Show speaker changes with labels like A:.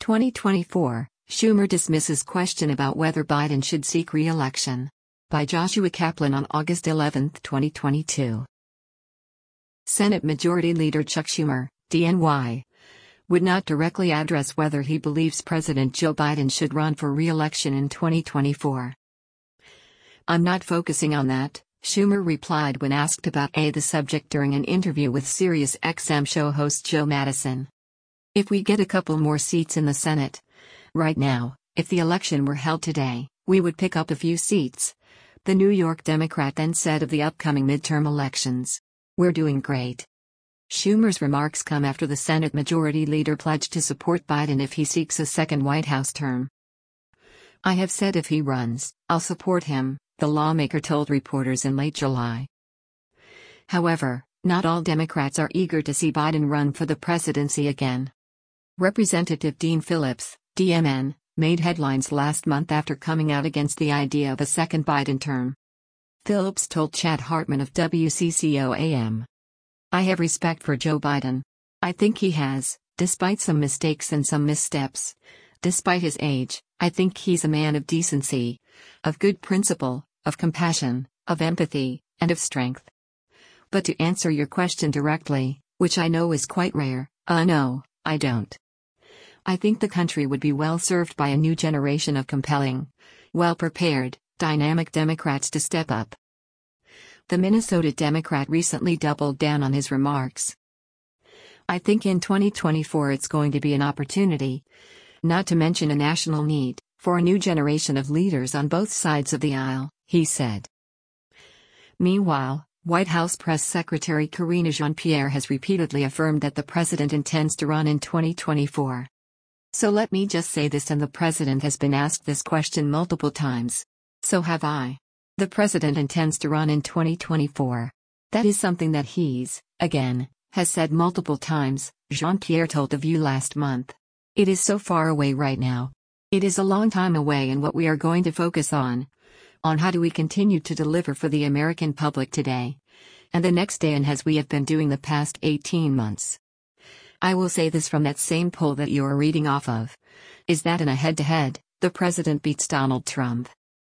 A: 2024, Schumer dismisses question about whether Biden should seek re-election. By Joshua Kaplan on August 11, 2022. Senate Majority Leader Chuck Schumer, DNY, would not directly address whether he believes President Joe Biden should run for re-election in 2024. "I'm not focusing on that," Schumer replied when asked about the subject during an interview with SiriusXM show host Joe Madison. "If we get a couple more seats in the Senate. Right now, if the election were held today, we would pick up a few seats," the New York Democrat then said of the upcoming midterm elections. "We're doing great." Schumer's remarks come after the Senate Majority Leader pledged to support Biden if he seeks a second White House term. "I have said if he runs, I'll support him," the lawmaker told reporters in late July. However, not all Democrats are eager to see Biden run for the presidency again. Representative Dean Phillips, DMN, made headlines last month after coming out against the idea of a second Biden term. Phillips told Chad Hartman of WCCO-AM, "I have respect for Joe Biden. I think he has, despite some mistakes and some missteps. Despite his age, I think he's a man of decency, of good principle, of compassion, of empathy, and of strength. But to answer your question directly, which I know is quite rare, no, I don't. I think the country would be well served by a new generation of compelling, well-prepared, dynamic Democrats to step up." The Minnesota Democrat recently doubled down on his remarks. "I think in 2024 it's going to be an opportunity, not to mention a national need, for a new generation of leaders on both sides of the aisle," he said. Meanwhile, White House Press Secretary Karine Jean-Pierre has repeatedly affirmed that the president intends to run in 2024. "So let me just say this, and the president has been asked this question multiple times. So have I. The president intends to run in 2024. That is something that he's, again, has said multiple times," Jean-Pierre told The View last month. "It is so far away right now. It is a long time away, and what we are going to focus on how do we continue to deliver for the American public today and the next day, and as we have been doing the past 18 months. I will say this from that same poll that you are reading off of, is that in a head-to-head, the president beats Donald Trump.